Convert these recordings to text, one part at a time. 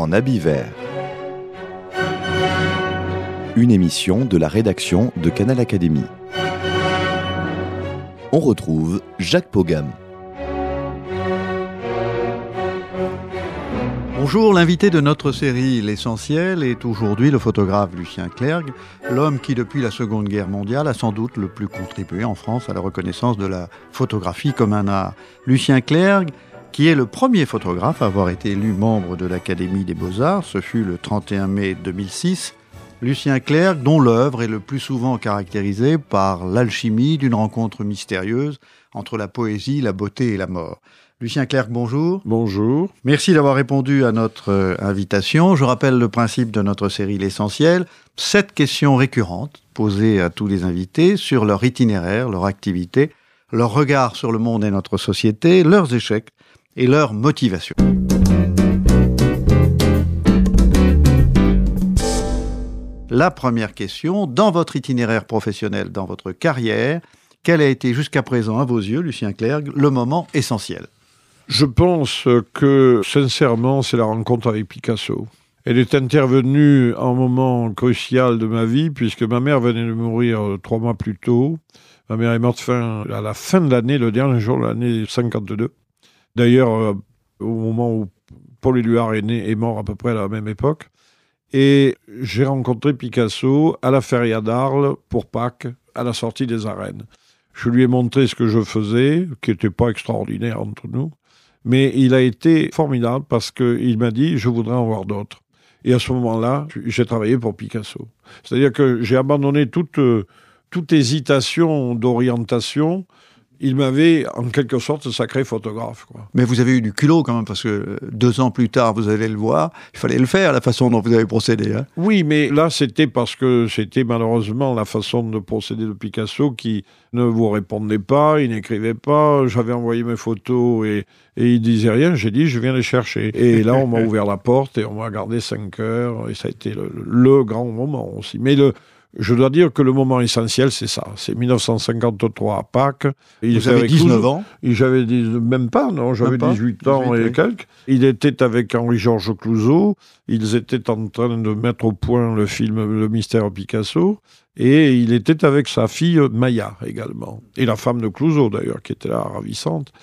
en habit vert. Une émission de la rédaction de Canal Académie. On retrouve Jacques Pogam. Bonjour, l'invité de notre série L'Essentiel est aujourd'hui le photographe Lucien Clergue, l'homme qui depuis la Seconde Guerre mondiale a sans doute le plus contribué en France à la reconnaissance de la photographie comme un art. Lucien Clergue, qui est le premier photographe à avoir été élu membre de l'Académie des Beaux-Arts, ce fut le 31 mai 2006. Lucien Clergue, dont l'œuvre est le plus souvent caractérisée par l'alchimie d'une rencontre mystérieuse entre la poésie, la beauté et la mort. Lucien Clergue, bonjour. Bonjour. Merci d'avoir répondu à notre invitation. Je rappelle le principe de notre série L'Essentiel. 7 questions récurrentes posées à tous les invités sur leur itinéraire, leur activité, leur regard sur le monde et notre société, leurs échecs et leurs motivations. La première question, dans votre itinéraire professionnel, dans votre carrière, quel a été jusqu'à présent, à vos yeux, Lucien Clergue, le moment essentiel ? Je pense que, sincèrement, c'est la rencontre avec Picasso. Elle est intervenue à un moment crucial de ma vie, puisque ma mère venait de mourir 3 mois plus tôt. Ma mère est morte à la fin de l'année, le dernier jour de l'année 52. D'ailleurs, au moment où Paul Éluard est mort à peu près à la même époque. Et j'ai rencontré Picasso à la Feria d'Arles pour Pâques, à la sortie des arènes. Je lui ai montré ce que je faisais, qui n'était pas extraordinaire entre nous. Mais il a été formidable parce qu'il m'a dit « je voudrais en voir d'autres ». Et à ce moment-là, j'ai travaillé pour Picasso. C'est-à-dire que j'ai abandonné toute hésitation d'orientation. Il m'avait, en quelque sorte, sacré photographe, quoi. Mais vous avez eu du culot quand même, parce que 2 ans plus tard, vous allez le voir, il fallait le faire, la façon dont vous avez procédé. Hein. Oui, mais là, c'était parce que c'était malheureusement la façon de procéder de Picasso qui ne vous répondait pas, il n'écrivait pas. J'avais envoyé mes photos et il disait rien. J'ai dit, je viens les chercher. Et là, on m'a ouvert la porte et on m'a gardé 5 heures. Et ça a été le grand moment aussi. Mais je dois dire que le moment essentiel, c'est ça. C'est 1953 à Pâques. Vous avez 19 ans ? J'avais même pas, non. J'avais 18 ans et quelques. Il était avec Henri-Georges Clouzot. Ils étaient en train de mettre au point le film Le Mystère Picasso. Et il était avec sa fille Maya également. Et la femme de Clouzot, d'ailleurs, qui était là, ravissante.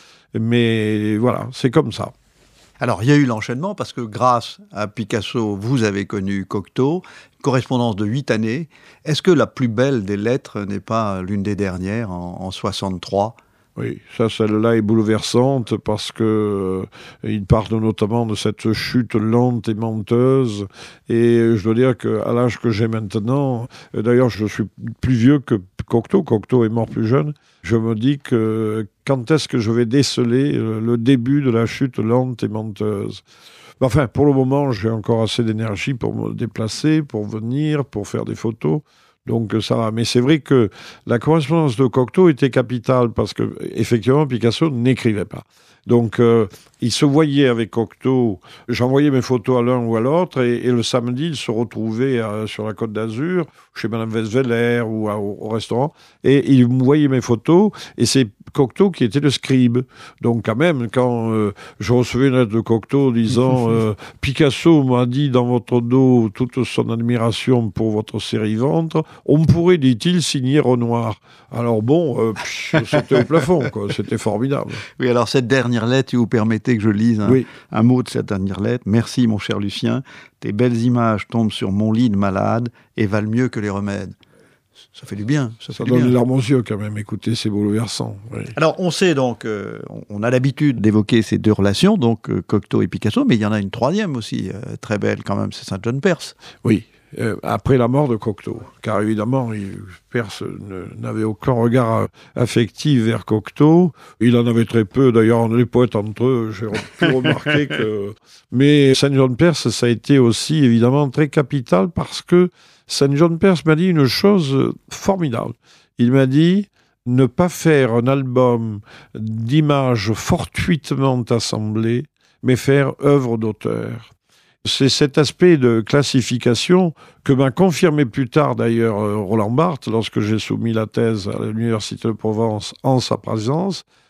Mais voilà, c'est comme ça. Alors, il y a eu l'enchaînement parce que grâce à Picasso, vous avez connu Cocteau, correspondance de 8 années. Est-ce que la plus belle des lettres n'est pas l'une des dernières, en 63 ? Oui, celle-là est bouleversante parce que il parle notamment de cette chute lente et menteuse. Et je dois dire qu'à l'âge que j'ai maintenant, d'ailleurs je suis plus vieux que Cocteau. Cocteau est mort plus jeune. Je me dis que quand est-ce que je vais déceler le début de la chute lente et menteuse ? Enfin, pour le moment, j'ai encore assez d'énergie pour me déplacer, pour venir, pour faire des photos. Donc ça va. Mais c'est vrai que la correspondance de Cocteau était capitale parce que effectivement Picasso n'écrivait pas. Donc il se voyait avec Cocteau. J'envoyais mes photos à l'un ou à l'autre et le samedi il se retrouvait sur la Côte d'Azur chez Madame Westweller ou au restaurant et il me voyait mes photos et c'est Cocteau qui était le scribe. Donc quand même quand je recevais une lettre de Cocteau disant Picasso m'a dit dans votre dos toute son admiration pour votre série Ventre, on pourrait, dit-il, signer Renoir. Alors bon, c'était au plafond, quoi. C'était formidable. Oui, alors cette dernière lettre, si vous permettez que je lise un mot de cette dernière lettre. Merci mon cher Lucien, tes belles images tombent sur mon lit de malade et valent mieux que les remèdes. Ça fait du bien. Ça donne les larmes aux yeux quand même, écoutez, c'est bouleversant. Oui. Alors on sait donc, on a l'habitude d'évoquer ces 2 relations, donc Cocteau et Picasso, mais il y en a une troisième aussi, très belle quand même, c'est Saint-John-Perse. Oui. Après la mort de Cocteau, car évidemment, Perse n'avait aucun regard affectif vers Cocteau. Il en avait très peu, d'ailleurs, les poètes entre eux, j'ai pu remarquer que... Mais Saint-John-Perse, ça a été aussi, évidemment, très capital, parce que Saint-John-Perse m'a dit une chose formidable. Il m'a dit ne pas faire un album d'images fortuitement assemblées, mais faire œuvre d'auteur. C'est cet aspect de classification que m'a confirmé plus tard d'ailleurs Roland Barthes lorsque j'ai soumis la thèse à l'Université de Provence en sa présence.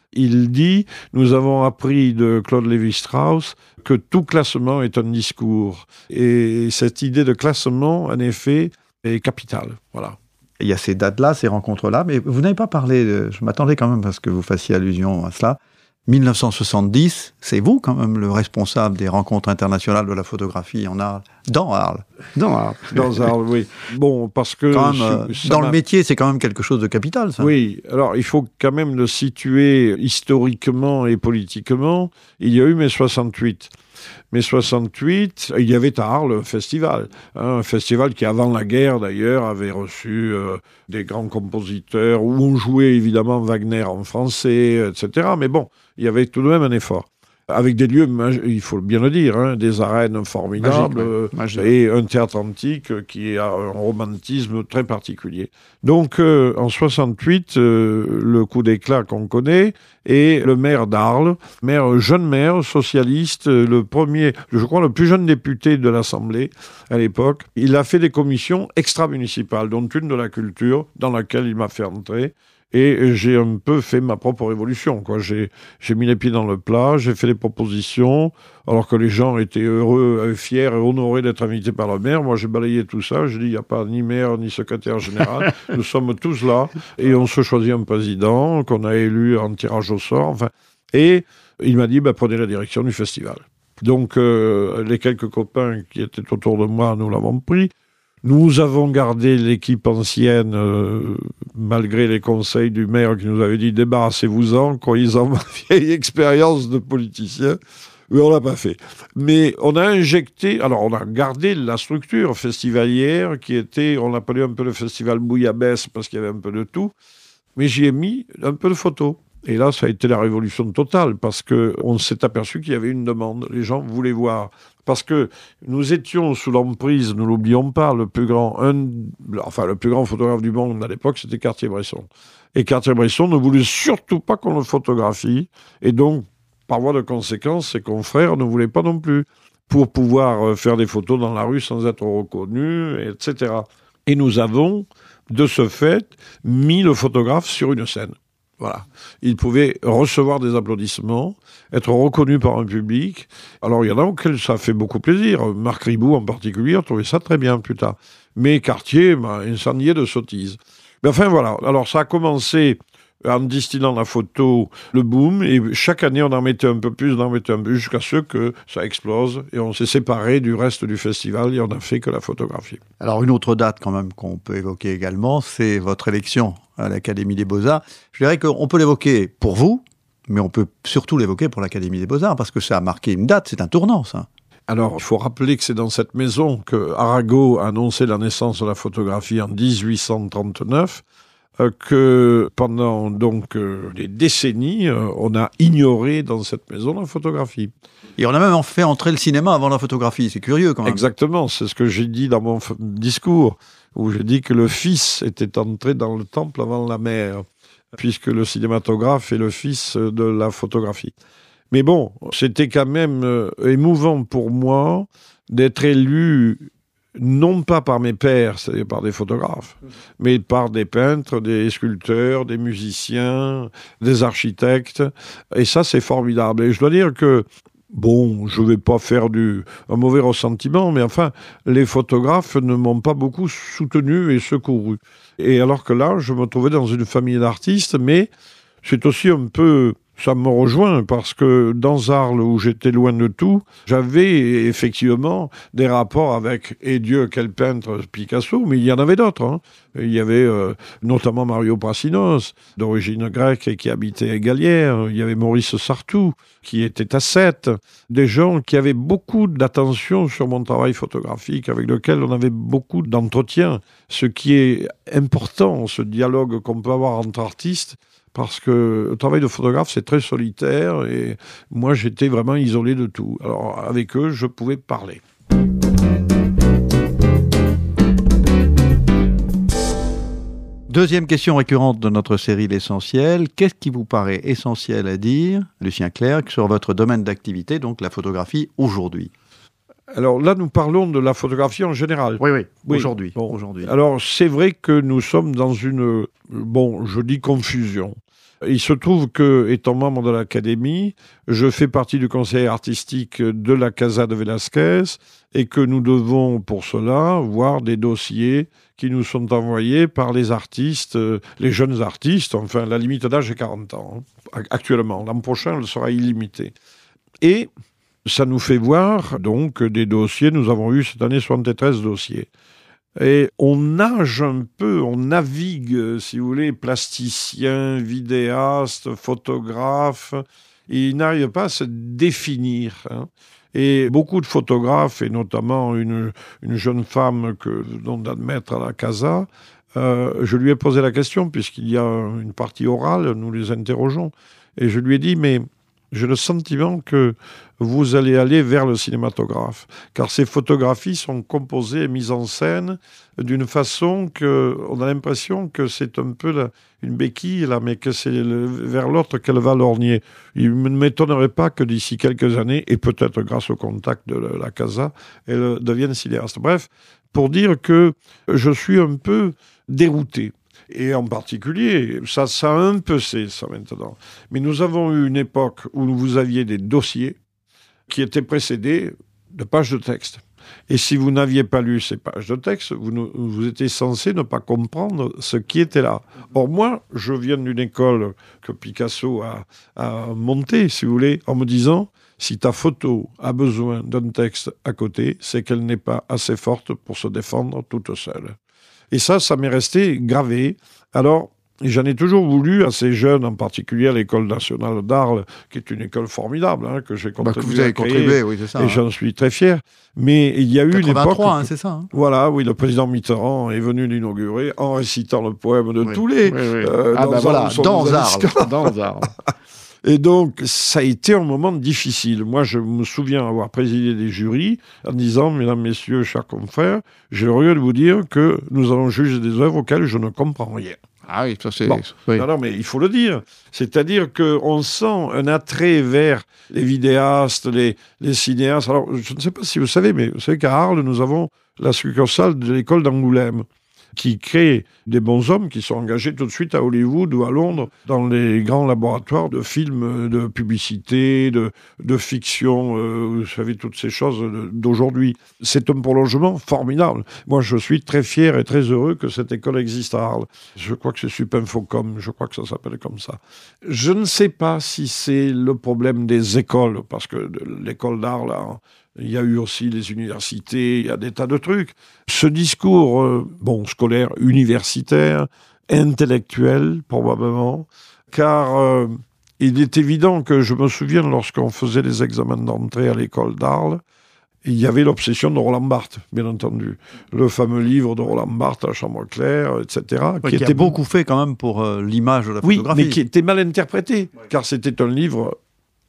Il dit « Nous avons appris de Claude Lévi-Strauss que tout classement est un discours. » Et cette idée de classement, en effet, est capitale. Voilà. Il y a ces dates-là, ces rencontres-là, mais vous n'avez pas parlé, je m'attendais quand même parce que vous fassiez allusion à cela. 1970, c'est vous quand même le responsable des rencontres internationales de la photographie en Arles, dans Arles. Dans Arles, oui. Bon, parce que... Quand même, dans le métier, c'est quand même quelque chose de capital, ça. Oui, alors il faut quand même le situer historiquement et politiquement. Il y a eu mai 68. Mai 68, il y avait à Arles un festival qui, avant la guerre d'ailleurs, avait reçu des grands compositeurs, où on jouait évidemment Wagner en français, etc. Mais bon, il y avait tout de même un effort. Avec des lieux, il faut bien le dire, des arènes formidables, magique. Et un théâtre antique qui a un romantisme très particulier. Donc, en 68, le coup d'éclat qu'on connaît, et le maire d'Arles, jeune maire, socialiste, le premier, je crois le plus jeune député de l'Assemblée à l'époque, il a fait des commissions extra-municipales, dont une de la culture, dans laquelle il m'a fait entrer. Et j'ai un peu fait ma propre révolution, quoi. J'ai mis les pieds dans le plat, j'ai fait des propositions, alors que les gens étaient heureux, fiers et honorés d'être invités par le maire. Moi, j'ai balayé tout ça. J'ai dit, il n'y a pas ni maire ni secrétaire général. Nous sommes tous là. Et on se choisit un président qu'on a élu en tirage au sort. Enfin, et il m'a dit, prenez la direction du festival. Donc, les quelques copains qui étaient autour de moi, nous l'avons pris. Nous avons gardé l'équipe ancienne, malgré les conseils du maire qui nous avait dit « débarrassez-vous-en », croyez-en ma vieille expérience de politicien. Mais on l'a pas fait. Mais on a injecté, alors on a gardé la structure festivalière qui était, on l'appelait un peu le festival bouillabaisse parce qu'il y avait un peu de tout, mais j'y ai mis un peu de photos. Et là, ça a été la révolution totale parce qu'on s'est aperçu qu'il y avait une demande. Les gens voulaient voir. Parce que nous étions sous l'emprise, ne l'oublions pas, le plus grand photographe du monde à l'époque, c'était Cartier-Bresson. Et Cartier-Bresson ne voulait surtout pas qu'on le photographie. Et donc, par voie de conséquence, ses confrères ne voulaient pas non plus, pour pouvoir faire des photos dans la rue sans être reconnus, etc. Et nous avons, de ce fait, mis le photographe sur une scène. Voilà. Il pouvait recevoir des applaudissements, être reconnu par un public. Alors, il y en a auxquels ça fait beaucoup plaisir. Marc Ribou, en particulier, a trouvé ça très bien plus tard. Mais Cartier m'a incendié de sottises. Mais enfin, voilà. Alors, ça a commencé en distillant la photo, le boom, et chaque année, on en mettait un peu plus, jusqu'à ce que ça explose, et on s'est séparé du reste du festival, et on n'a fait que la photographie. Alors, une autre date, quand même, qu'on peut évoquer également, c'est votre élection à l'Académie des Beaux-Arts. Je dirais qu'on peut l'évoquer pour vous, mais on peut surtout l'évoquer pour l'Académie des Beaux-Arts, parce que ça a marqué une date, c'est un tournant, ça. Alors, il faut rappeler que c'est dans cette maison que Arago a annoncé la naissance de la photographie en 1839, que pendant donc des décennies, on a ignoré dans cette maison la photographie. Et on a même fait entrer le cinéma avant la photographie, c'est curieux quand même. Exactement, c'est ce que j'ai dit dans mon discours, où j'ai dit que le fils était entré dans le temple avant la mère, puisque le cinématographe est le fils de la photographie. Mais bon, c'était quand même émouvant pour moi d'être élu non pas par mes pairs, c'est-à-dire par des photographes, mais par des peintres, des sculpteurs, des musiciens, des architectes. Et ça, c'est formidable. Et je dois dire que, bon, je ne vais pas faire un mauvais ressentiment, mais enfin, les photographes ne m'ont pas beaucoup soutenu et secouru. Et alors que là, je me trouvais dans une famille d'artistes, mais c'est aussi un peu... Ça me rejoint parce que dans Arles, où j'étais loin de tout, j'avais effectivement des rapports avec, et Dieu, quel peintre, Picasso, mais il y en avait d'autres. Hein. Il y avait notamment Mario Prassinos, d'origine grecque et qui habitait Galière. Il y avait Maurice Sartou, qui était à Sète. Des gens qui avaient beaucoup d'attention sur mon travail photographique, avec lequel on avait beaucoup d'entretien. Ce qui est important, ce dialogue qu'on peut avoir entre artistes, parce que le travail de photographe, c'est très solitaire et moi, j'étais vraiment isolé de tout. Alors, avec eux, je pouvais parler. Deuxième question récurrente de notre série L'Essentiel. Qu'est-ce qui vous paraît essentiel à dire, Lucien Clerc, sur votre domaine d'activité, donc la photographie, aujourd'hui ? Alors là, nous parlons de la photographie en général. Oui. Aujourd'hui. Bon. Aujourd'hui. Alors, c'est vrai que nous sommes dans une, je dis confusion. Il se trouve que, étant membre de l'Académie, je fais partie du conseil artistique de la Casa de Velázquez et que nous devons, pour cela, voir des dossiers qui nous sont envoyés par les artistes, les jeunes artistes. Enfin, la limite d'âge est 40 ans, actuellement. L'an prochain, elle sera illimitée. Et ça nous fait voir, donc, des dossiers. Nous avons eu cette année 73 dossiers. Et on nage un peu, on navigue, si vous voulez, plasticien, vidéaste, photographe. Ils n'arrivent pas à se définir. Et beaucoup de photographes, et notamment une jeune femme que l'on admettre à la Casa, je lui ai posé la question, puisqu'il y a une partie orale, nous les interrogeons. Et je lui ai dit, mais j'ai le sentiment que vous allez aller vers le cinématographe, car ces photographies sont composées et mises en scène d'une façon qu'on a l'impression que c'est un peu une béquille, là, mais que c'est vers l'autre qu'elle va lorgner. Il ne m'étonnerait pas que d'ici quelques années, et peut-être grâce au contact de la Casa, elle devienne cinéaste. Bref, pour dire que je suis un peu dérouté. Et en particulier, ça a un peu cessé, ça maintenant. Mais nous avons eu une époque où vous aviez des dossiers qui étaient précédés de pages de texte. Et si vous n'aviez pas lu ces pages de texte, vous étiez censé ne pas comprendre ce qui était là. Or, moi, je viens d'une école que Picasso a montée, si vous voulez, en me disant, si ta photo a besoin d'un texte à côté, c'est qu'elle n'est pas assez forte pour se défendre toute seule. Et ça m'est resté gravé. Alors, j'en ai toujours voulu à ces jeunes, en particulier à l'École nationale d'Arles, qui est une école formidable, que j'ai contribué que vous avez contribué, oui, c'est ça. Et j'en suis très fier. Mais il y a eu une époque... c'est ça. Voilà, oui, le président Mitterrand est venu l'inaugurer en récitant le poème de tous les... dans Arles. Et donc, ça a été un moment difficile. Moi, je me souviens avoir présidé des jurys en disant, mesdames, messieurs, chers confrères, j'ai le regret de vous dire que nous allons juger des œuvres auxquelles je ne comprends rien. Ah oui, ça c'est... Bon. Oui. Non, mais il faut le dire. C'est-à-dire qu'on sent un attrait vers les vidéastes, les cinéastes. Alors, je ne sais pas si vous savez, mais vous savez qu'à Arles, nous avons la succursale de l'école d'Angoulême, qui crée des bons hommes qui sont engagés tout de suite à Hollywood ou à Londres dans les grands laboratoires de films, de publicité, de fiction, vous savez, toutes ces choses d'aujourd'hui. C'est un prolongement formidable. Moi, je suis très fier et très heureux que cette école existe à Arles. Je crois que c'est Supinfocom, je crois que ça s'appelle comme ça. Je ne sais pas si c'est le problème des écoles, parce que l'école d'Arles, il y a eu aussi les universités, il y a des tas de trucs. Ce discours, scolaire, universitaire, intellectuel, probablement, car il est évident que je me souviens, lorsqu'on faisait les examens d'entrée à l'école d'Arles, il y avait l'obsession de Roland Barthes, bien entendu. Le fameux livre de Roland Barthes, La Chambre claire, etc. Oui, qui a beaucoup fait quand même pour l'image de la photographie. Oui, mais qui était mal interprété, car c'était un livre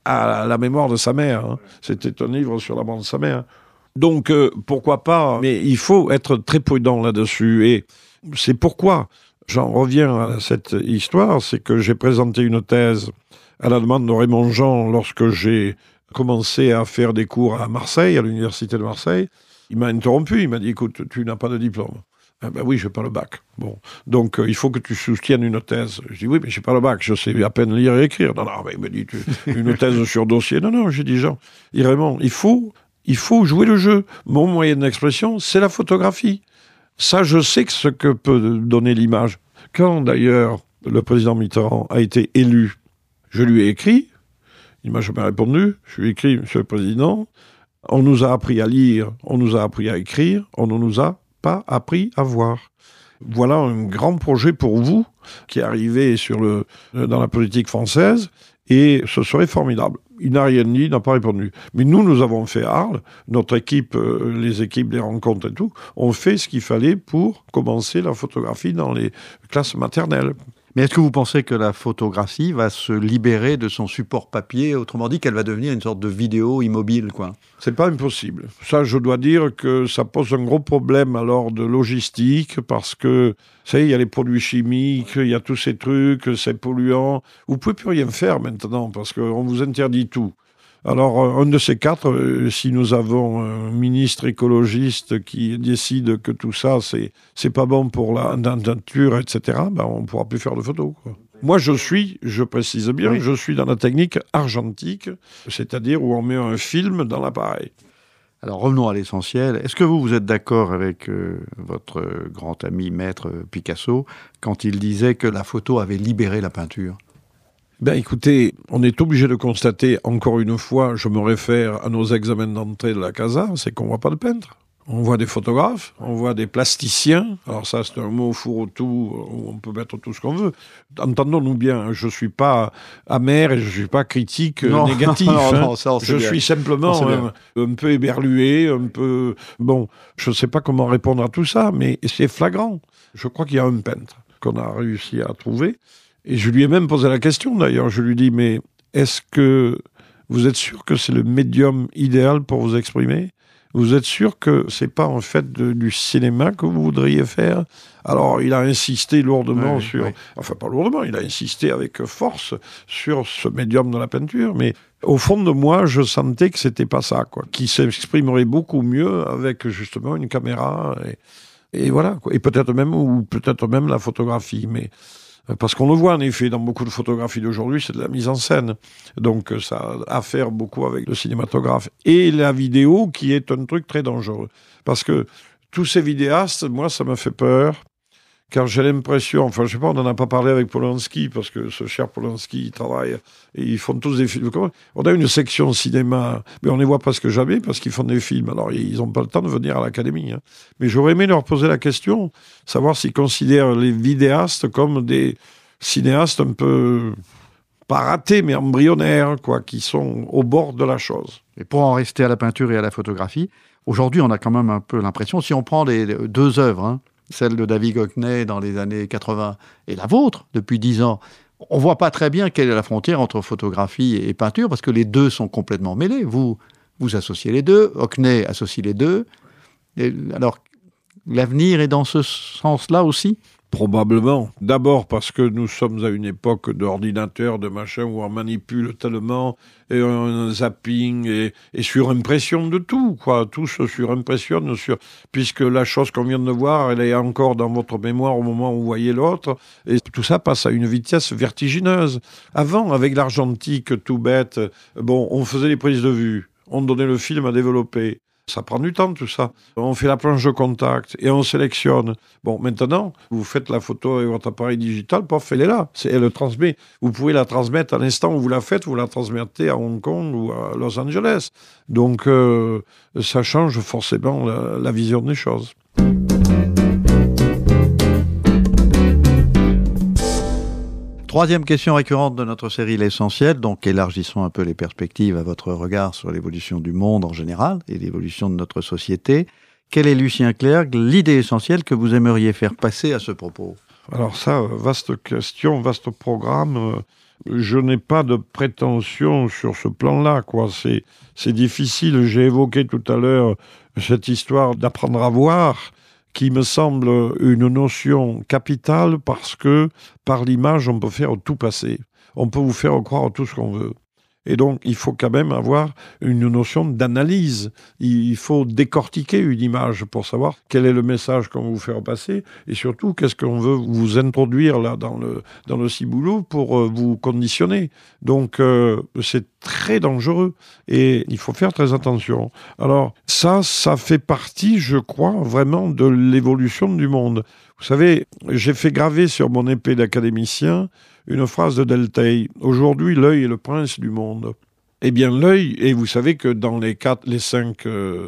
à la mémoire de sa mère. C'était un livre sur la mort de sa mère. Donc, pourquoi pas, mais il faut être très prudent là-dessus. Et c'est pourquoi j'en reviens à cette histoire, c'est que j'ai présenté une thèse à la demande de Raymond Jean lorsque j'ai commencé à faire des cours à Marseille, à l'université de Marseille. Il m'a interrompu, il m'a dit, écoute, tu n'as pas de diplôme. Ah ben oui, je n'ai pas le bac. Bon. Donc, il faut que tu soutiennes une thèse. Je dis, oui, mais je n'ai pas le bac, je sais à peine lire et écrire. Non, mais il me dit, une thèse sur dossier. Non, j'ai dit, Jean, Raymond, il faut jouer le jeu. Mon moyen d'expression, c'est la photographie. Ça, je sais que ce que peut donner l'image. Quand, d'ailleurs, le président Mitterrand a été élu, je lui ai écrit, il m'a jamais répondu, je lui ai écrit, Monsieur le Président, on nous a appris à lire, on nous a appris à écrire, on ne nous a pas appris à voir. Voilà un grand projet pour vous qui est arrivé dans la politique française et ce serait formidable. Il n'a rien dit, il n'a pas répondu. Mais nous avons fait à Arles, notre équipe, les équipes des rencontres et tout, ont fait ce qu'il fallait pour commencer la photographie dans les classes maternelles. Mais est-ce que vous pensez que la photographie va se libérer de son support papier, autrement dit qu'elle va devenir une sorte de vidéo immobile, quoi ? C'est pas impossible. Ça, je dois dire que ça pose un gros problème alors de logistique parce que, vous savez, il y a les produits chimiques, il y a tous ces trucs, c'est polluant. Vous pouvez plus rien faire maintenant parce qu'on vous interdit tout. Alors, un de ces quatre, si nous avons un ministre écologiste qui décide que tout ça, c'est pas bon pour la nature, etc., on ne pourra plus faire de photos, quoi. Moi, je précise bien, Oui. je suis dans la technique argentique, c'est-à-dire où on met un film dans l'appareil. Alors revenons à l'essentiel. Est-ce que vous êtes d'accord avec votre grand ami maître Picasso quand il disait que la photo avait libéré la peinture ? Ben écoutez, on est obligé de constater, encore une fois, je me réfère à nos examens d'entrée de la CASA, c'est qu'on ne voit pas de peintre. On voit des photographes, on voit des plasticiens. Alors ça, c'est un mot fourre-tout où on peut mettre tout ce qu'on veut. Entendons-nous bien, je ne suis pas amer et je ne suis pas critique négatif. Non, ça, on sait je bien. suis simplement un peu éberlué, un peu... Bon, je ne sais pas comment répondre à tout ça, mais c'est flagrant. Je crois qu'il y a un peintre qu'on a réussi à trouver. Et je lui ai même posé la question, d'ailleurs. Je lui dis, mais est-ce que vous êtes sûr que c'est le médium idéal pour vous exprimer ? Vous êtes sûr que c'est pas en fait du cinéma que vous voudriez faire ? Alors, il a insisté lourdement sur... Oui. Enfin, pas lourdement, il a insisté avec force sur ce médium de la peinture, mais au fond de moi, je sentais que c'était pas ça, quoi. Qu'il s'exprimerait beaucoup mieux avec, justement, une caméra, et voilà, quoi. Et peut-être même la photographie, mais... Parce qu'on le voit en effet dans beaucoup de photographies d'aujourd'hui, c'est de la mise en scène. Donc ça a à faire beaucoup avec le cinématographe. Et la vidéo qui est un truc très dangereux. Parce que tous ces vidéastes, moi ça me fait peur. Car j'ai l'impression, enfin je sais pas, on n'en a pas parlé avec Polanski, parce que ce cher Polanski, il travaille, et ils font tous des films. On a une section cinéma, mais on les voit presque jamais, parce qu'ils font des films. Alors ils n'ont pas le temps de venir à l'académie. Hein. Mais j'aurais aimé leur poser la question, savoir s'ils considèrent les vidéastes comme des cinéastes un peu, pas ratés, mais embryonnaires, quoi, qui sont au bord de la chose. Et pour en rester à la peinture et à la photographie, aujourd'hui on a quand même un peu l'impression, si on prend les deux œuvres, celle de David Hockney dans les années 80 et la vôtre depuis 10 ans, on ne voit pas très bien quelle est la frontière entre photographie et peinture parce que les deux sont complètement mêlés. Vous associez les deux, Hockney associe les deux. Et alors, l'avenir est dans ce sens-là aussi ? Probablement. D'abord parce que nous sommes à une époque d'ordinateur, de machin, où on manipule tellement, et un zapping, et surimpression de tout, quoi. Tout se surimpressionne, puisque la chose qu'on vient de voir, elle est encore dans votre mémoire au moment où vous voyez l'autre, et tout ça passe à une vitesse vertigineuse. Avant, avec l'argentique tout bête, on faisait les prises de vue, on donnait le film à développer. Ça prend du temps, tout ça. On fait la planche de contact et on sélectionne. Bon, maintenant, vous faites la photo avec votre appareil digital, pof, elle est là. Elle le transmet. Vous pouvez la transmettre à l'instant où vous la faites, vous la transmettez à Hong Kong ou à Los Angeles. Donc, ça change forcément la vision des choses. Troisième question récurrente de notre série L'Essentiel, donc élargissons un peu les perspectives à votre regard sur l'évolution du monde en général et l'évolution de notre société. Quelle est, Lucien Clergue, l'idée essentielle que vous aimeriez faire passer à ce propos ? Alors ça, vaste question, vaste programme. Je n'ai pas de prétention sur ce plan-là, quoi. C'est difficile. J'ai évoqué tout à l'heure cette histoire d'apprendre à voir, qui me semble une notion capitale parce que par l'image, on peut faire tout passer. On peut vous faire croire tout ce qu'on veut. Et donc, il faut quand même avoir une notion d'analyse. Il faut décortiquer une image pour savoir quel est le message qu'on veut vous faire passer et surtout, qu'est-ce qu'on veut vous introduire là dans le ciboulot pour vous conditionner. Donc, c'est très dangereux et il faut faire très attention. Alors, ça fait partie, je crois, vraiment de l'évolution du monde. Vous savez, j'ai fait graver sur mon épée d'académicien une phrase de Delteil. Aujourd'hui, l'œil est le prince du monde. Eh bien, l'œil, et vous savez que dans les 5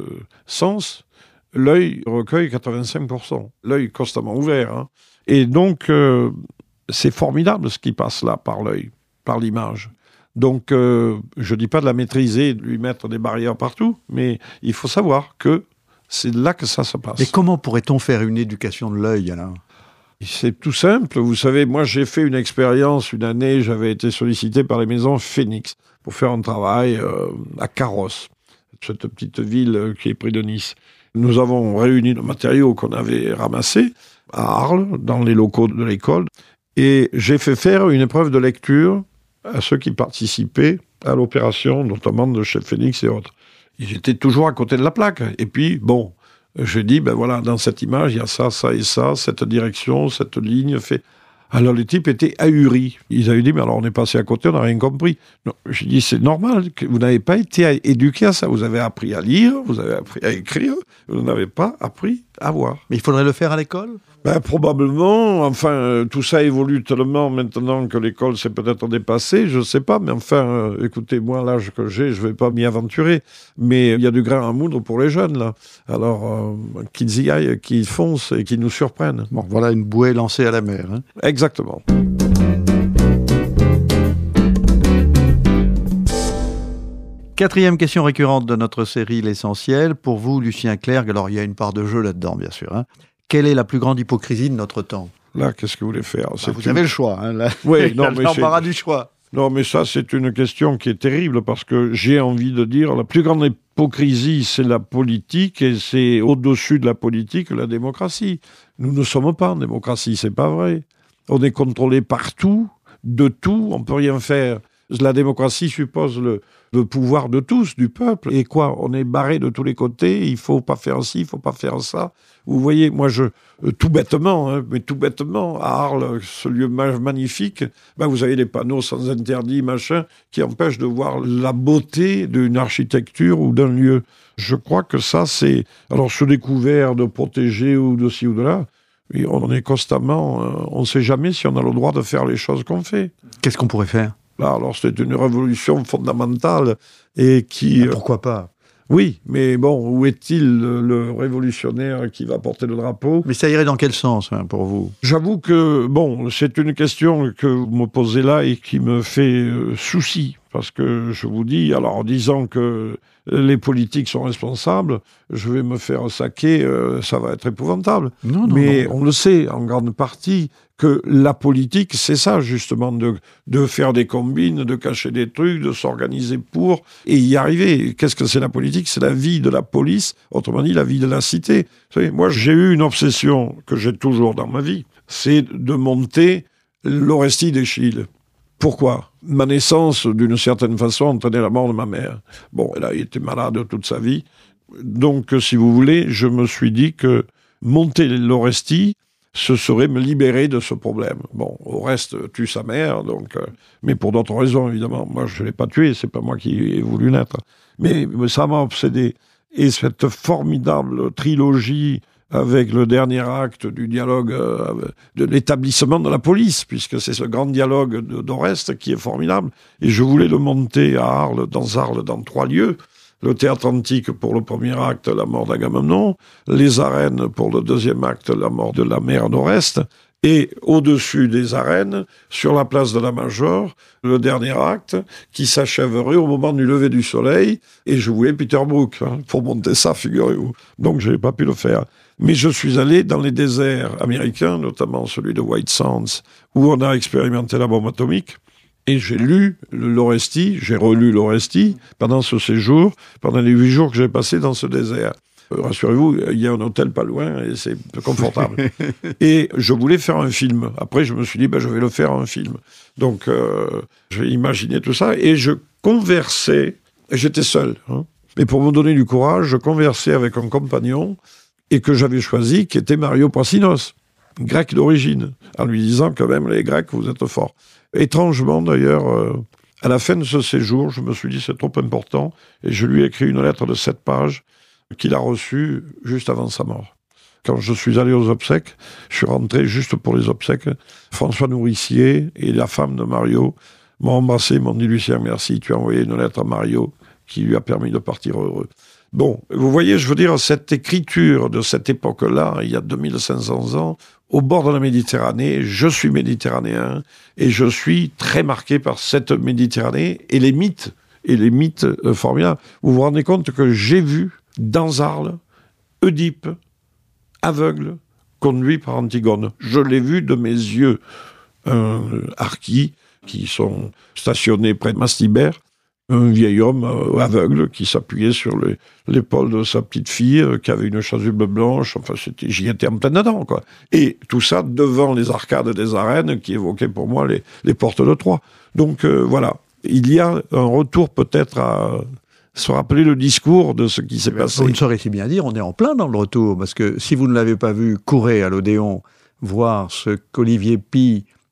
sens, l'œil recueille 85%. L'œil constamment ouvert. Hein. Et donc, c'est formidable ce qui passe là par l'œil, par l'image. Donc, je ne dis pas de la maîtriser, de lui mettre des barrières partout, mais il faut savoir que c'est là que ça se passe. Mais comment pourrait-on faire une éducation de l'œil, alors ? C'est tout simple. Vous savez, moi, j'ai fait une expérience une année. J'avais été sollicité par les maisons Phoenix pour faire un travail à Carros, cette petite ville qui est près de Nice. Nous avons réuni le matériau qu'on avait ramassé à Arles, dans les locaux de l'école. Et j'ai fait faire une épreuve de lecture à ceux qui participaient à l'opération, notamment de chez Phoenix et autres. Ils étaient toujours à côté de la plaque. Et puis, bon... Je dis, ben voilà, dans cette image, il y a ça, ça et ça, cette direction, cette ligne fait... Alors les types étaient ahuris. Ils avaient dit, mais alors on est passé à côté, on n'a rien compris. Non, j'ai dit, c'est normal, que vous n'avez pas été éduqué à ça. Vous avez appris à lire, vous avez appris à écrire, vous n'avez pas appris à voir. Mais il faudrait le faire à l'école ? Probablement. Enfin, tout ça évolue tellement maintenant que l'école s'est peut-être dépassée, je ne sais pas. Mais enfin, écoutez, moi, l'âge que j'ai, je ne vais pas m'y aventurer. Mais il y a du grain à moudre pour les jeunes, là. Alors, qu'ils y aillent, qu'ils foncent et qu'ils nous surprennent. Bon, voilà une bouée lancée à la mer. Hein. Exactement. Quatrième question récurrente de notre série L'Essentiel. Pour vous, Lucien Clergue, alors il y a une part de jeu là-dedans, bien sûr. Hein. Quelle est la plus grande hypocrisie de notre temps ? Là, qu'est-ce que vous voulez faire ? Vous avez le choix. Hein, là. Oui, non, mais l'embarras du choix. Non, mais ça, c'est une question qui est terrible parce que j'ai envie de dire la plus grande hypocrisie, c'est la politique et c'est au-dessus de la politique la démocratie. Nous ne sommes pas en démocratie, c'est pas vrai. On est contrôlé partout, de tout, on peut rien faire. La démocratie suppose le pouvoir de tous, du peuple. Et quoi ? On est barré de tous les côtés, il faut pas faire ci, il faut pas faire ça. Vous voyez, moi, tout bêtement, à Arles, ce lieu magnifique, vous avez des panneaux sans interdit, machin, qui empêchent de voir la beauté d'une architecture ou d'un lieu. Je crois que ça, c'est... Alors, sous découvert de protéger ou de ci ou de là, on est constamment... on ne sait jamais si on a le droit de faire les choses qu'on fait. Qu'est-ce qu'on pourrait faire ? Là, alors, c'est une révolution fondamentale et qui... pourquoi pas ? Oui, mais bon, où est-il le révolutionnaire qui va porter le drapeau ? Mais ça irait dans quel sens, pour vous ? J'avoue que, c'est une question que vous me posez là et qui me fait souci. Parce que je vous dis, alors en disant que les politiques sont responsables, je vais me faire saquer, ça va être épouvantable. Non, mais on le sait en grande partie que la politique, c'est ça justement, de faire des combines, de cacher des trucs, de s'organiser pour et y arriver. Qu'est-ce que c'est la politique ? C'est la vie de la police, autrement dit la vie de la cité. Vous savez, moi j'ai eu une obsession que j'ai toujours dans ma vie, c'est de monter l'Orestie d'Eschyle. Pourquoi ? Ma naissance, d'une certaine façon, entraînait la mort de ma mère. Bon, elle a été malade toute sa vie. Donc, si vous voulez, je me suis dit que monter l'Orestie, ce serait me libérer de ce problème. Bon, Oreste tue sa mère, donc, mais pour d'autres raisons, évidemment. Moi, je ne l'ai pas tué, c'est pas moi qui ai voulu naître. Mais ça m'a obsédé. Et cette formidable trilogie avec le dernier acte du dialogue de l'établissement de la police, puisque c'est ce grand dialogue d'Oreste qui est formidable. Et je voulais le monter à Arles dans 3 lieux. Le théâtre antique pour le premier acte, la mort d'Agamemnon, les arènes pour le deuxième acte, la mort de la mère d'Oreste, et au-dessus des arènes, sur la place de la Major, le dernier acte qui s'achèverait au moment du lever du soleil, et je voulais Peter Brook pour monter ça, figurez-vous. Donc je n'ai pas pu le faire. Mais je suis allé dans les déserts américains, notamment celui de White Sands, où on a expérimenté la bombe atomique. Et j'ai lu l'Orestie, j'ai relu l'Orestie pendant ce séjour, pendant les 8 jours que j'ai passés dans ce désert. Rassurez-vous, il y a un hôtel pas loin et c'est confortable. Et je voulais faire un film. Après, je me suis dit, je vais le faire un film. Donc, j'ai imaginé tout ça et je conversais, et j'étais seul. Mais pour me donner du courage, je conversais avec un compagnon et que j'avais choisi, qui était Mario Prassinos, grec d'origine, en lui disant quand même, les Grecs, vous êtes forts. Étrangement, d'ailleurs, à la fin de ce séjour, je me suis dit, c'est trop important, et je lui ai écrit une lettre de 7 pages qu'il a reçue juste avant sa mort. Quand je suis allé aux obsèques, je suis rentré juste pour les obsèques. François Nourricier et la femme de Mario m'ont embrassé, m'ont dit, Lucien, merci, tu as envoyé une lettre à Mario qui lui a permis de partir heureux. Bon, vous voyez, je veux dire, cette écriture de cette époque-là, il y a 2500 ans, au bord de la Méditerranée, je suis méditerranéen, et je suis très marqué par cette Méditerranée et les mythes formidables. Vous vous rendez compte que j'ai vu, dans Arles, Oedipe, aveugle, conduit par Antigone. Je l'ai vu de mes yeux. Harkis, qui sont stationnés près de Mastibert, un vieil homme aveugle qui s'appuyait sur l'épaule de sa petite fille, qui avait une chasuble blanche. Enfin, j'y étais en plein dedans, quoi. Et tout ça devant les arcades des arènes qui évoquaient pour moi les portes de Troie. Donc, voilà. Il y a un retour peut-être à se rappeler le discours de ce qui s'est passé. Vous ne saurez si bien dire, on est en plein dans le retour, parce que si vous ne l'avez pas vu, courez à l'Odéon voir ce qu'Olivier Py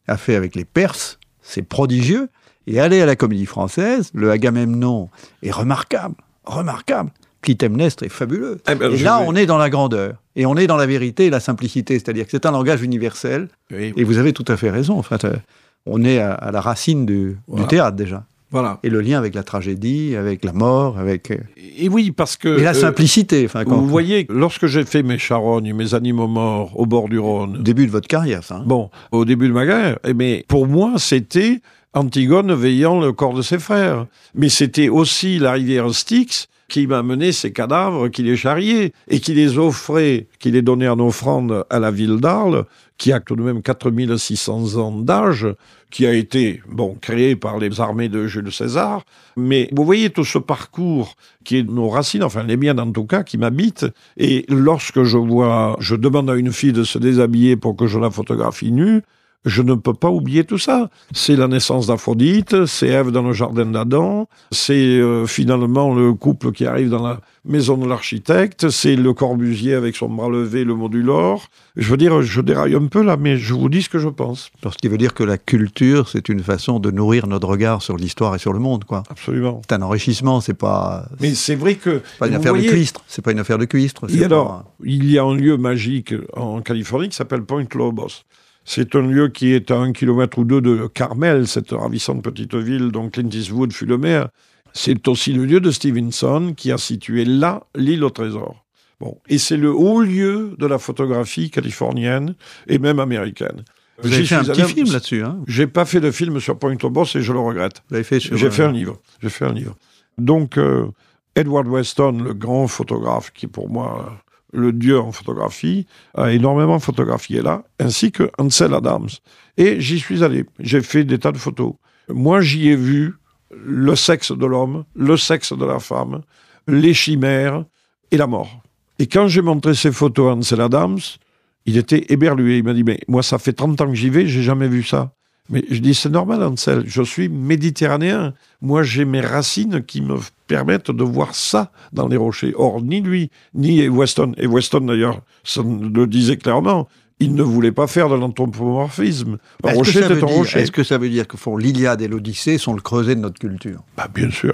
a fait avec les Perses, c'est prodigieux. Et aller à la Comédie Française, le Agamemnon est remarquable. Clytemnestre est fabuleux. Et là, on est dans la grandeur. Et on est dans la vérité et la simplicité. C'est-à-dire que c'est un langage universel. Oui. Et vous avez tout à fait raison. En fait, on est à la racine du théâtre, déjà. Voilà. Et le lien avec la tragédie, avec la mort, avec... Et oui, parce que... Et la simplicité. Vous voyez, lorsque j'ai fait mes charognes, mes animaux morts au bord du Rhône... Début de votre carrière, ça. Bon, au début de ma carrière. Mais pour moi, c'était Antigone veillant le corps de ses frères. Mais c'était aussi la rivière Styx qui m'a amené ces cadavres, qui les charriait, et qui les offrait, qui les donnait en offrande à la ville d'Arles, qui a tout de même 4600 ans d'âge, qui a été, créé par les armées de Jules César. Mais vous voyez tout ce parcours qui est nos racines, enfin les miennes en tout cas, qui m'habitent. Et lorsque je demande à une fille de se déshabiller pour que je la photographie nue, je ne peux pas oublier tout ça. C'est la naissance d'Aphrodite, c'est Ève dans le jardin d'Adam, c'est finalement le couple qui arrive dans la maison de l'architecte, c'est le Corbusier avec son bras levé, le modulor. Je veux dire, je déraille un peu là, mais je vous dis ce que je pense. Ce qui veut dire que la culture, c'est une façon de nourrir notre regard sur l'histoire et sur le monde, quoi. Absolument. C'est un enrichissement, c'est pas... Mais c'est vrai que... C'est pas une affaire de cuistre. C'est pas une affaire de cuistre. Et alors, il y a un lieu magique en Californie qui s'appelle Point Lobos. C'est un lieu qui est à 1 kilomètre ou 2 de Carmel, cette ravissante petite ville dont Clint Eastwood fut le maire. C'est aussi le lieu de Stevenson qui a situé là l'île au trésor. Et c'est le haut lieu de la photographie californienne et même américaine. Vous avez fait un petit film là-dessus, hein ? J'ai pas fait de film sur Point Lobos et je le regrette. Vous l'avez fait J'ai fait un livre. Donc, Edward Weston, le grand photographe qui est pour moi... le dieu en photographie, a énormément photographié là, ainsi que Ansel Adams. Et j'y suis allé, j'ai fait des tas de photos. Moi, j'y ai vu le sexe de l'homme, le sexe de la femme, les chimères et la mort. Et quand j'ai montré ces photos à Ansel Adams, il était éberlué. Il m'a dit, mais moi, ça fait 30 ans que j'y vais, j'ai jamais vu ça. Mais je dis, c'est normal, Ansel, je suis méditerranéen. Moi, j'ai mes racines qui me permettent de voir ça dans les rochers. Or, ni lui, ni Weston, et Weston d'ailleurs, ça le disait clairement, il ne voulait pas faire de l'anthropomorphisme. Un rocher était un rocher. Est-ce que ça veut dire que l'Iliade et l'Odyssée sont le creuset de notre culture ? Bien sûr.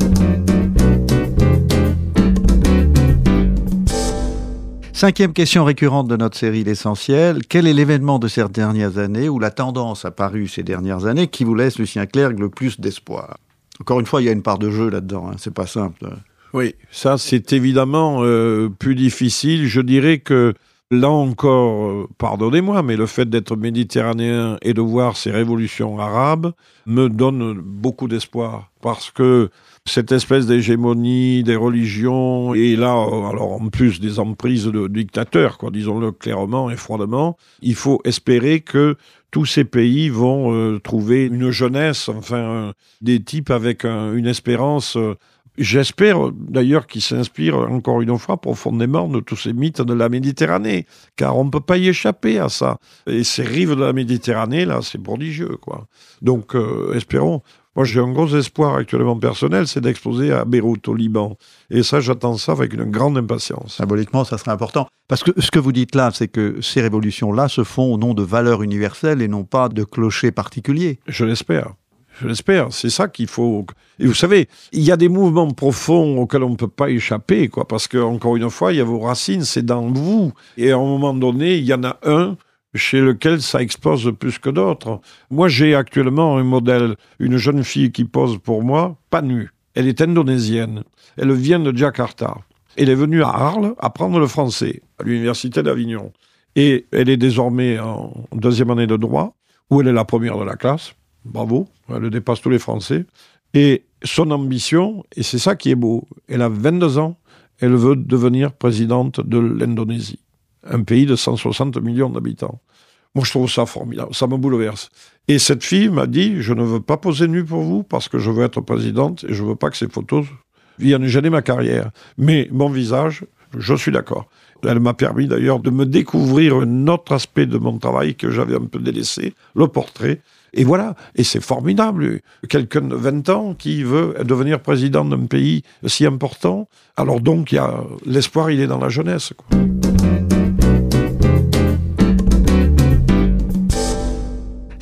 Cinquième question récurrente de notre série L'Essentiel. Quel est l'événement de ces dernières années ou la tendance apparue ces dernières années qui vous laisse, Lucien Clerc, le plus d'espoir ? Encore une fois, il y a une part de jeu là-dedans, hein. C'est pas simple. Oui, ça c'est évidemment plus difficile. Je dirais que là encore, pardonnez-moi, mais le fait d'être méditerranéen et de voir ces révolutions arabes me donne beaucoup d'espoir. Parce que cette espèce d'hégémonie des religions, et là, alors en plus des emprises de dictateurs, disons-le clairement et froidement, il faut espérer que tous ces pays vont trouver une jeunesse, des types avec une espérance... J'espère d'ailleurs qu'ils s'inspirent encore une fois profondément de tous ces mythes de la Méditerranée, car on ne peut pas y échapper à ça. Et ces rives de la Méditerranée, là, c'est prodigieux, quoi. Donc, espérons. Moi, j'ai un gros espoir actuellement personnel, c'est d'exposer à Beyrouth, au Liban. Et ça, j'attends ça avec une grande impatience. Symboliquement, ça serait important. Parce que ce que vous dites là, c'est que ces révolutions-là se font au nom de valeurs universelles et non pas de clochers particuliers. Je l'espère. C'est ça qu'il faut... Et vous savez, il y a des mouvements profonds auxquels on ne peut pas échapper, parce que, encore une fois, il y a vos racines, c'est dans vous. Et à un moment donné, il y en a un chez lequel ça explose plus que d'autres. Moi, j'ai actuellement un modèle, une jeune fille qui pose pour moi, pas nue. Elle est indonésienne. Elle vient de Jakarta. Elle est venue à Arles apprendre le français, à l'université d'Avignon. Et elle est désormais en 2e année de droit, où elle est la première de la classe. Bravo, elle dépasse tous les Français. Et son ambition, et c'est ça qui est beau, elle a 22 ans, elle veut devenir présidente de l'Indonésie, un pays de 160 millions d'habitants. Moi, je trouve ça formidable, ça me bouleverse. Et cette fille m'a dit, je ne veux pas poser nu pour vous parce que je veux être présidente et je ne veux pas que ces photos viennent gêner ma carrière. Mais mon visage, je suis d'accord. Elle m'a permis d'ailleurs de me découvrir un autre aspect de mon travail que j'avais un peu délaissé, le portrait. Et voilà, et c'est formidable. Quelqu'un de 20 ans qui veut devenir président d'un pays si important. Alors donc, l'espoir, il est dans la jeunesse, quoi.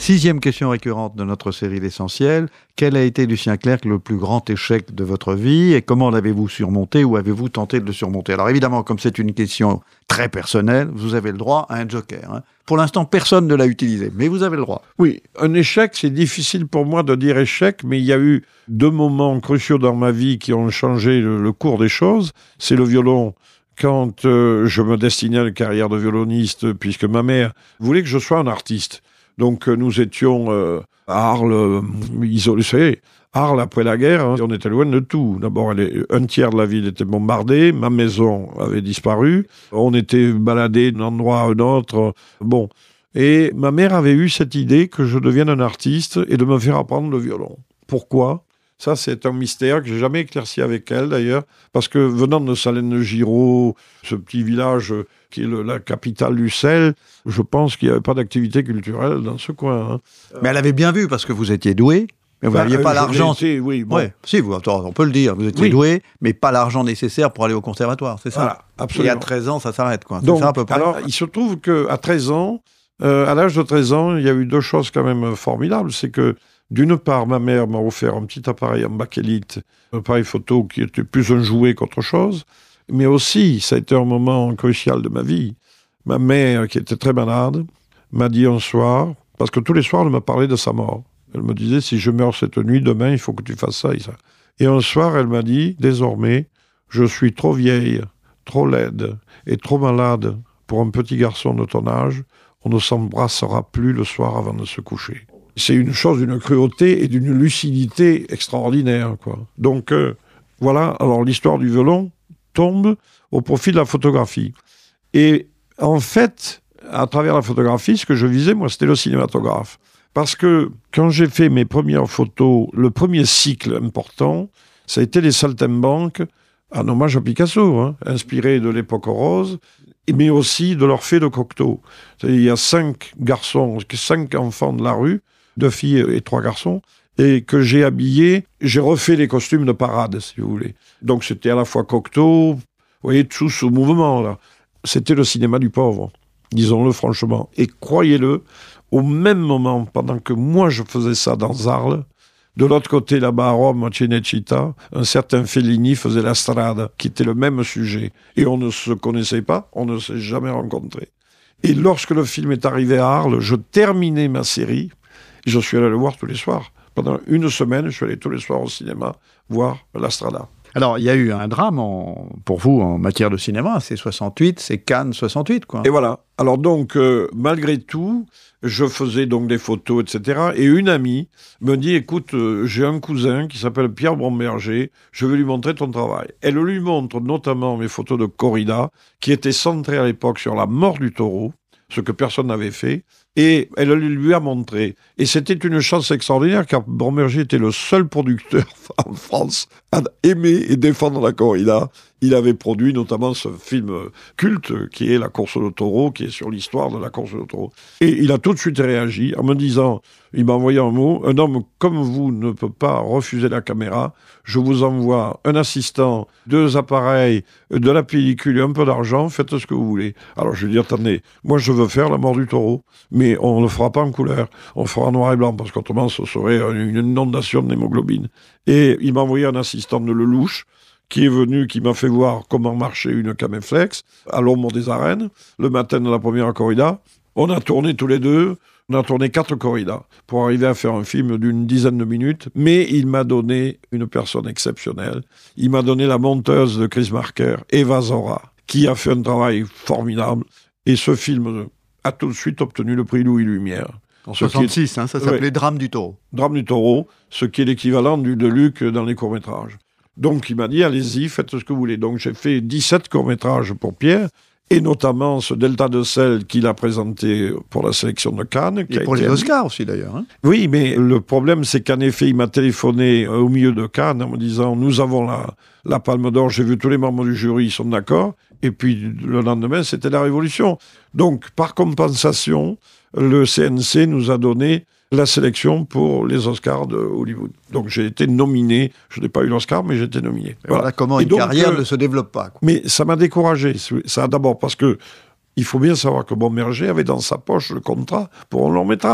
6e question récurrente de notre série L'Essentiel. Quel a été, Lucien Clerc, le plus grand échec de votre vie et comment l'avez-vous surmonté ou avez-vous tenté de le surmonter? Alors évidemment, comme c'est une question très personnelle, vous avez le droit à un joker. Hein. Pour l'instant, personne ne l'a utilisé, mais vous avez le droit. Oui, un échec, c'est difficile pour moi de dire échec, mais il y a eu 2 moments cruciaux dans ma vie qui ont changé le cours des choses. C'est le violon. Quand je me destinais à une carrière de violoniste, puisque ma mère voulait que je sois un artiste. Donc nous étions à Arles, isolés, vous savez, Arles après la guerre, hein, on était loin de tout. D'abord, un tiers de la ville était bombardé, ma maison avait disparu, on était baladés d'un endroit à un autre. Bon, et ma mère avait eu cette idée que je devienne un artiste et de me faire apprendre le violon. Pourquoi ? Ça, c'est un mystère que j'ai jamais éclairci avec elle, d'ailleurs, parce que venant de Salène-le-Giraud, ce petit village qui est la capitale du sel, je pense qu'il n'y avait pas d'activité culturelle dans ce coin. Hein. Mais elle avait bien vu, parce que vous étiez doué, mais vous n'aviez pas l'argent. Oui, bon. Ouais, si, on peut le dire, vous étiez doué, mais pas l'argent nécessaire pour aller au conservatoire, c'est ça? Voilà, absolument. Et à 13 ans, ça s'arrête, quoi. Donc, c'est ça à peu près. Alors, il se trouve qu'à 13 ans, à l'âge de 13 ans, il y a eu 2 choses quand même formidables. C'est que, d'une part, ma mère m'a offert un petit appareil en bakélite, un appareil photo qui était plus un jouet qu'autre chose. Mais aussi, ça a été un moment crucial de ma vie. Ma mère, qui était très malade, m'a dit un soir, parce que tous les soirs, elle me parlait de sa mort. Elle me disait, si je meurs cette nuit, demain, il faut que tu fasses ça et ça. Et un soir, elle m'a dit, désormais, je suis trop vieille, trop laide et trop malade pour un petit garçon de ton âge. On ne s'embrassera plus le soir avant de se coucher. C'est une chose d'une cruauté et d'une lucidité extraordinaire, quoi. Donc, voilà. Alors, l'histoire du violon tombe au profit de la photographie. Et en fait, à travers la photographie, ce que je visais, moi, c'était le cinématographe. Parce que quand j'ai fait mes premières photos, le premier cycle important, ça a été les saltimbanques, en hommage à Picasso, hein, inspiré de l'époque rose, mais aussi de l'Orphée de Cocteau. Il y a 5 garçons, 5 enfants de la rue, 2 filles et 3 garçons, et que j'ai habillés, j'ai refait les costumes de parade, si vous voulez. Donc c'était à la fois Cocteau, vous voyez, tout ce mouvement-là. C'était le cinéma du pauvre, disons-le franchement. Et croyez-le, au même moment, pendant que moi je faisais ça dans Arles, de l'autre côté, là-bas à Rome, à Cinecittà, un certain Fellini faisait La Strada, qui était le même sujet. Et on ne se connaissait pas, on ne s'est jamais rencontrés. Et lorsque le film est arrivé à Arles, je terminais ma série, et je suis allé le voir tous les soirs. Pendant 1 semaine, je suis allé tous les soirs au cinéma voir La Strada. Alors, il y a eu un drame pour vous en matière de cinéma, c'est 68, c'est Cannes 68, quoi. Et voilà. Alors donc, malgré tout, je faisais donc des photos, etc. Et une amie me dit, écoute, j'ai un cousin qui s'appelle Pierre Bromberger, je vais lui montrer ton travail. Elle lui montre notamment mes photos de corrida, qui étaient centrées à l'époque sur la mort du taureau, ce que personne n'avait fait. Et elle lui a montré. Et c'était une chance extraordinaire, car Bromberger était le seul producteur en France à aimer et défendre la corrida. Il avait produit notamment ce film culte qui est La course au taureau, qui est sur l'histoire de la course au taureau. Et il a tout de suite réagi en me disant, il m'a envoyé un mot, un homme comme vous ne peut pas refuser la caméra, je vous envoie un assistant, 2 appareils, de la pellicule et un peu d'argent, faites ce que vous voulez. Alors je lui ai dit, attendez, moi je veux faire la mort du taureau, mais on ne le fera pas en couleur, on le fera en noir et blanc, parce qu'autrement ce serait une inondation d'hémoglobine. Et il m'a envoyé un assistant de Lelouch, qui est venu, qui m'a fait voir comment marchait une caméflex à l'ombre des arènes, le matin de la première corrida. On a tourné tous les 2, on a tourné 4 corridas pour arriver à faire un film d'une dizaine de minutes, mais il m'a donné une personne exceptionnelle. Il m'a donné la monteuse de Chris Marker, Eva Zora, qui a fait un travail formidable. Et ce film a tout de suite obtenu le prix Louis Lumière. En 66, ça s'appelait Drame du taureau. Drame du taureau, ce qui est l'équivalent du Deluc dans les courts-métrages. Donc il m'a dit, allez-y, faites ce que vous voulez. Donc j'ai fait 17 courts-métrages pour Pierre, et notamment ce Delta de sel qu'il a présenté pour la sélection de Cannes. Et pour les Oscars aussi d'ailleurs. Hein. Oui, mais le problème c'est qu'en effet, il m'a téléphoné au milieu de Cannes en me disant, nous avons la Palme d'Or, j'ai vu tous les membres du jury, ils sont d'accord. Et puis le lendemain, c'était la révolution. Donc par compensation, le CNC nous a donné la sélection pour les Oscars de Hollywood. Donc j'ai été nominé, je n'ai pas eu l'Oscar, mais j'ai été nominé. Voilà comment une carrière ne se développe pas. Quoi. Mais ça m'a découragé, ça d'abord parce que il faut bien savoir que Bromberger avait dans sa poche le contrat pour un long métrage.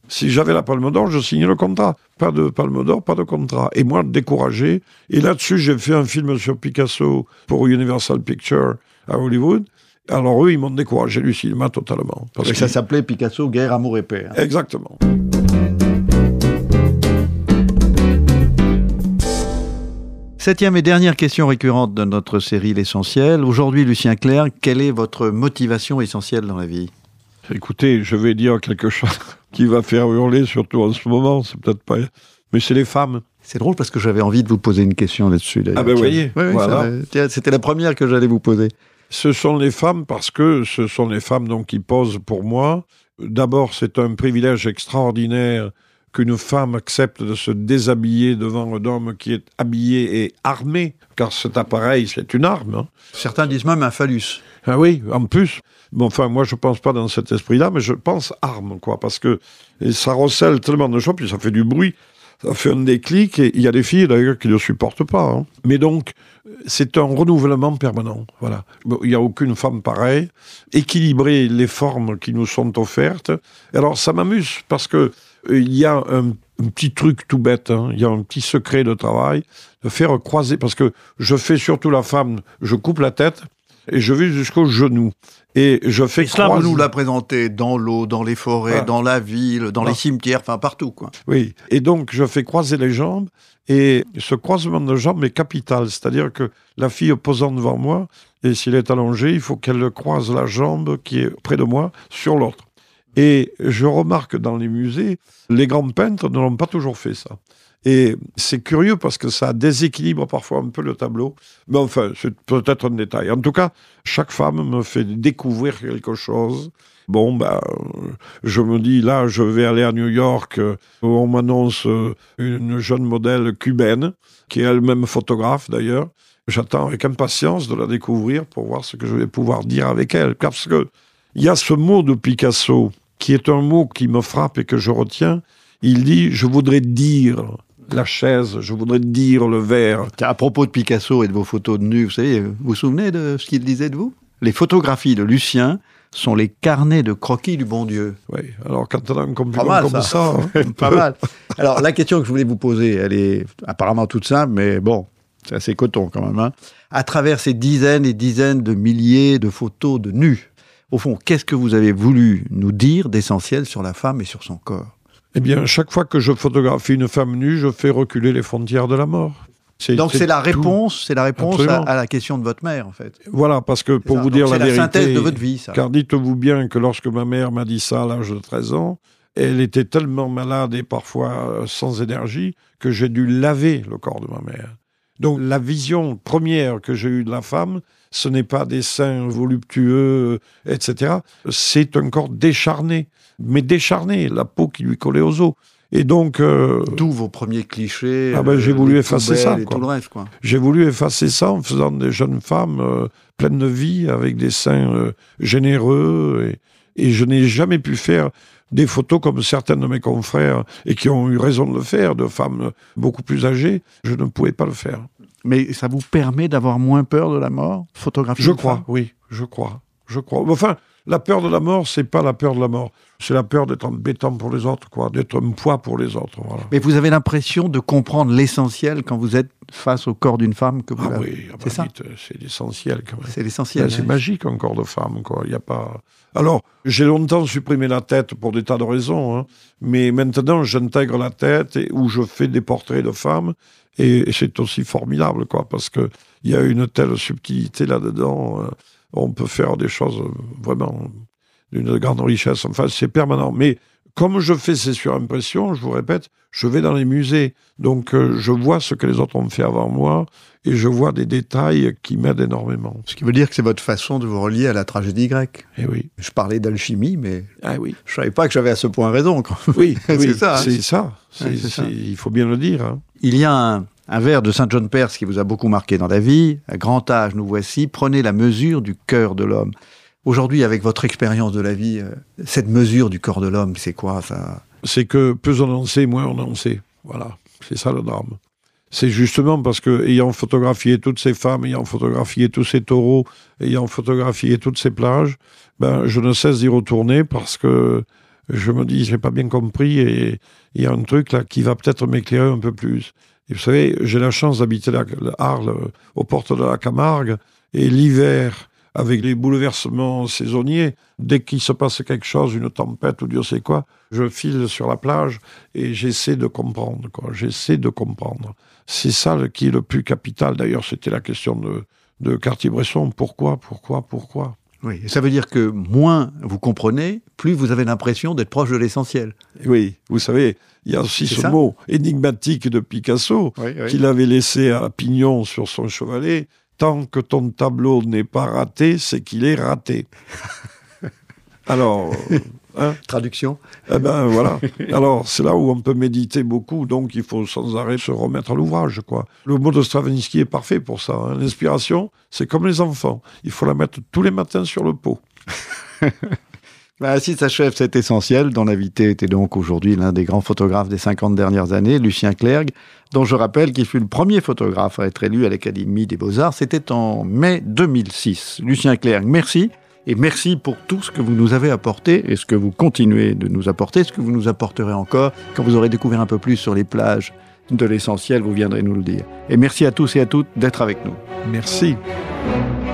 Si j'avais la Palme d'Or, je signais le contrat. Pas de Palme d'Or, pas de contrat. Et moi, découragé. Et là-dessus, j'ai fait un film sur Picasso pour Universal Pictures à Hollywood. Alors eux, ils m'ont découragé du cinéma totalement. Parce que ça s'appelait Picasso, Guerre, Amour et Paix. Exactement. Septième et dernière question récurrente de notre série L'Essentiel. Aujourd'hui, Lucien Clerc, quelle est votre motivation essentielle dans la vie ? Écoutez, je vais dire quelque chose qui va faire hurler, surtout en ce moment, c'est peut-être pas... Mais c'est les femmes. C'est drôle parce que j'avais envie de vous poser une question là-dessus. D'ailleurs. Ah ben vous voyez, oui, voilà. C'était la première que j'allais vous poser. Ce sont les femmes parce que ce sont les femmes donc, qui posent pour moi. D'abord, c'est un privilège extraordinaire qu'une femme accepte de se déshabiller devant un homme qui est habillé et armé, car cet appareil, c'est une arme. Hein. Certains disent même un phallus. Ah oui, en plus. Bon, enfin, moi, je pense pas dans cet esprit-là, mais je pense arme, quoi, parce que ça recèle tellement de choses, puis ça fait du bruit, ça fait un déclic, et il y a des filles, d'ailleurs, qui ne le supportent pas. Hein. Mais donc, c'est un renouvellement permanent, voilà. Bon, il n'y a aucune femme pareille. Équilibrer les formes qui nous sont offertes. Alors, ça m'amuse, parce que il y a un petit truc tout bête, hein. Il y a un petit secret de travail, de faire croiser, parce que je fais surtout la femme, je coupe la tête, et je vais jusqu'au genou. Et je fais Islam croiser... nous l'a présenté dans l'eau, dans les forêts, dans la ville, dans les cimetières, enfin partout, quoi. Oui, et donc je fais croiser les jambes, et ce croisement de jambes est capital, c'est-à-dire que la fille posant devant moi, et s'il est allongé, il faut qu'elle croise la jambe qui est près de moi sur l'autre. Et je remarque dans les musées, les grands peintres ne l'ont pas toujours fait ça. Et c'est curieux parce que ça déséquilibre parfois un peu le tableau. Mais enfin, c'est peut-être un détail. En tout cas, chaque femme me fait découvrir quelque chose. Bon, ben, je me dis, là, je vais aller à New York. On m'annonce une jeune modèle cubaine, qui est elle-même photographe d'ailleurs. J'attends avec impatience de la découvrir pour voir ce que je vais pouvoir dire avec elle. Parce que il y a ce mot de Picasso, qui est un mot qui me frappe et que je retiens. Il dit « je voudrais dire la chaise, je voudrais dire le verre ». À propos de Picasso et de vos photos de nus, vous savez, vous vous souvenez de ce qu'il disait de vous ? Les photographies de Lucien sont les carnets de croquis du bon Dieu. Oui, alors quand on a un compliment comme ça... Pas mal. Alors la question que je voulais vous poser, elle est apparemment toute simple, mais bon, c'est assez coton quand même. Hein. À travers ces dizaines et dizaines de milliers de photos de nus, au fond, qu'est-ce que vous avez voulu nous dire d'essentiel sur la femme et sur son corps ? Eh bien, chaque fois que je photographie une femme nue, je fais reculer les frontières de la mort. Donc c'est la réponse à la question de votre mère, en fait. Voilà, parce que pour vous dire la vérité... C'est la synthèse de votre vie, ça. Car dites-vous bien que lorsque ma mère m'a dit ça à l'âge de 13 ans, elle était tellement malade et parfois sans énergie que j'ai dû laver le corps de ma mère. Donc la vision première que j'ai eue de la femme, ce n'est pas des seins voluptueux, etc. C'est un corps décharné, mais décharné, la peau qui lui collait aux os. Et donc... Tous vos premiers clichés... j'ai voulu effacer ça. Tout le reste, quoi. J'ai voulu effacer ça en faisant des jeunes femmes pleines de vie, avec des seins généreux. Et je n'ai jamais pu faire des photos comme certains de mes confrères, et qui ont eu raison de le faire, de femmes beaucoup plus âgées. Je ne pouvais pas le faire. Mais ça vous permet d'avoir moins peur de la mort, photographier? Je crois, oui, je crois. Enfin, la peur de la mort, c'est pas la peur de la mort. C'est la peur d'être embêtant pour les autres, quoi, d'être un poids pour les autres. Voilà. Mais vous avez l'impression de comprendre l'essentiel quand vous êtes face au corps d'une femme que vous avez. Oui, c'est ça. C'est l'essentiel quand même. C'est l'essentiel. C'est magique un corps de femme, quoi. Il y a pas. Alors, j'ai longtemps supprimé la tête pour des tas de raisons, hein, mais maintenant j'intègre la tête où je fais des portraits de femmes. Et c'est aussi formidable, quoi, parce que il y a une telle subtilité là-dedans. On peut faire des choses vraiment d'une grande richesse. Enfin, c'est permanent. Mais comme je fais ces surimpressions, je vous répète, je vais dans les musées. Donc, je vois ce que les autres ont fait avant moi et je vois des détails qui m'aident énormément. Ce qui veut dire que c'est votre façon de vous relier à la tragédie grecque. Eh oui. Je parlais d'alchimie, mais oui. Je ne savais pas que j'avais à ce point raison. Oui, c'est ça. C'est ça. Il faut bien le dire. Hein. Il y a un vers de Saint John Perse qui vous a beaucoup marqué dans la vie. À grand âge, nous voici, prenez la mesure du cœur de l'homme. Aujourd'hui, avec votre expérience de la vie, cette mesure du corps de l'homme, c'est quoi ça ? C'est que plus on en sait, moins on en sait. Voilà, c'est ça le drame. C'est justement parce que, ayant photographié toutes ces femmes, ayant photographié tous ces taureaux, ayant photographié toutes ces plages, je ne cesse d'y retourner parce que je me dis, j'ai pas bien compris et il y a un truc là qui va peut-être m'éclairer un peu plus. Et vous savez, j'ai la chance d'habiter Arles, aux portes de la Camargue, et l'hiver, avec les bouleversements saisonniers, dès qu'il se passe quelque chose, une tempête ou Dieu sait quoi, je file sur la plage et j'essaie de comprendre, quoi. J'essaie de comprendre. C'est ça qui est le plus capital. D'ailleurs, c'était la question de Cartier-Bresson. Pourquoi ? Oui, et ça veut dire que moins vous comprenez, plus vous avez l'impression d'être proche de l'essentiel. Oui, vous savez, il y a aussi ce mot énigmatique de Picasso, qu'il avait laissé à pignon sur son chevalet. Tant que ton tableau n'est pas raté, c'est qu'il est raté. Alors, traduction. Eh ben voilà. Alors, c'est là où on peut méditer beaucoup, donc il faut sans arrêt se remettre à l'ouvrage, quoi. Le mot de Stravinsky est parfait pour ça. Hein. L'inspiration, c'est comme les enfants. Il faut la mettre tous les matins sur le pot. Ainsi s'achève cet essentiel, dont l'invité était donc aujourd'hui l'un des grands photographes des 50 dernières années, Lucien Clergue, dont je rappelle qu'il fut le premier photographe à être élu à l'Académie des Beaux-Arts. C'était en mai 2006. Lucien Clergue, merci. Et merci pour tout ce que vous nous avez apporté et ce que vous continuez de nous apporter, ce que vous nous apporterez encore. Quand vous aurez découvert un peu plus sur les plages de l'essentiel, vous viendrez nous le dire. Et merci à tous et à toutes d'être avec nous. Merci.